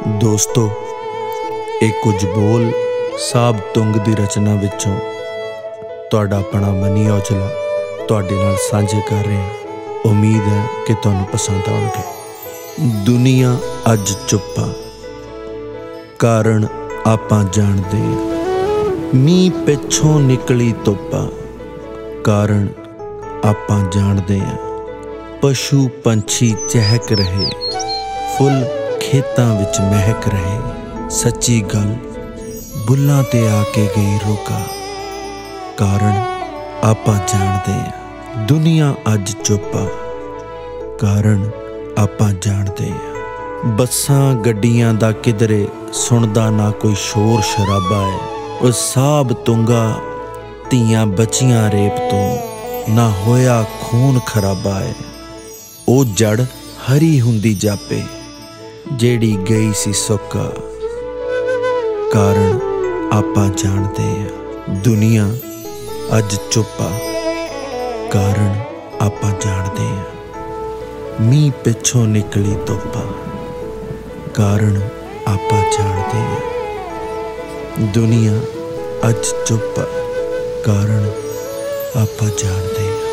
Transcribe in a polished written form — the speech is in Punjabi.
ਦੋਸਤੋ, ਇਹ ਕੁਝ ਬੋਲ ਸਾਬ ਤੁੰਗ ਦੀ ਰਚਨਾ ਵਿੱਚੋਂ ਤੁਹਾਡਾ ਆਪਣਾ ਮਨੀ ਔਜਲਾ ਤੁਹਾਡੇ ਨਾਲ ਸਾਂਝੇ ਕਰ ਰਿਹਾ। ਉਮੀਦ ਹੈ ਕਿ ਤੁਹਾਨੂੰ ਪਸੰਦ ਆਉਣਗੇ। ਦੁਨੀਆ ਅੱਜ ਚੁੱਪ ਆ, ਕਾਰਨ ਆਪਾਂ ਜਾਣਦੇ ਹਾਂ। ਮੀਂਹ ਪਿੱਛੋਂ ਨਿਕਲੀ ਧੁੱਪ ਆ, ਕਾਰਨ ਆਪਾਂ ਜਾਣਦੇ ਹਾਂ। ਪਸ਼ੂ ਪੰਛੀ ਚਹਿਕ ਰਹੇ, ਫੁੱਲ ਖੇਤਾਂ ਵਿੱਚ ਮਹਿਕ ਰਹੇ। ਸੱਚੀ ਗੱਲ ਬੁੱਲਾਂ 'ਤੇ ਆ ਕੇ ਗਈ ਰੁਕਾ, ਕਾਰਨ ਆਪਾਂ ਜਾਣਦੇ ਹਾਂ। ਦੁਨੀਆ ਅੱਜ ਚੁੱਪ ਆ, ਕਾਰਨ ਆਪਾਂ ਜਾਣਦੇ ਹਾਂ। ਬੱਸਾਂ ਗੱਡੀਆਂ ਦਾ ਕਿਧਰੇ ਸੁਣਦਾ ਨਾ ਕੋਈ ਸ਼ੋਰ ਸ਼ਰਾਬਾ ਹੈ। ਉਹ ਸਾਬ ਤੁੰਗਾ ਧੀਆਂ ਬਚੀਆਂ ਰੇਪ ਤੋਂ, ਨਾ ਹੋਇਆ ਖੂਨ ਖਰਾਬਾ ਹੈ। ਉਹ ਜੜ ਹਰੀ ਹੁੰਦੀ ਜਾਪੇ ਜਿਹੜੀ ਗਈ ਸੀ ਸੁੱਕਾ, ਕਾਰਨ ਆਪਾਂ ਜਾਣਦੇ ਹਾਂ। ਦੁਨੀਆ ਅੱਜ ਚੁੱਪ ਆ, ਕਾਰਨ ਆਪਾਂ ਜਾਣਦੇ ਹਾਂ। ਮੀਂਹ ਪਿੱਛੋਂ ਨਿਕਲੀ ਧੁੱਪ ਆ, ਕਾਰਨ ਆਪਾਂ ਜਾਣਦੇ ਹਾਂ। ਦੁਨੀਆ ਅੱਜ ਚੁੱਪ ਆ, ਕਾਰਨ ਆਪਾਂ ਜਾਣਦੇ ਹਾਂ।